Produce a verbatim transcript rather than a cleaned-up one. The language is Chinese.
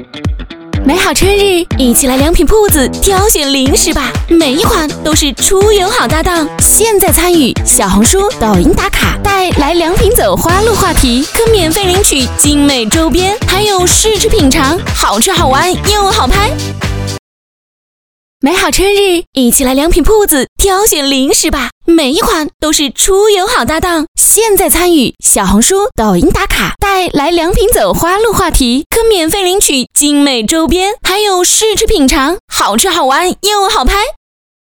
美好春日，一起来良品铺子挑选零食吧，每一款都是出游好搭档。现在参与小红书、抖音打卡，带来良品走花路话题，可免费领取精美周边，还有试吃品尝，好吃好玩又好拍。美好春日，一起来良品铺子挑选零食吧，每一款都是出游好搭档。现在参与小红书、抖音打卡，带来良品走花路话题，可免费领取精美周边，还有试吃品尝，好吃好玩又好拍。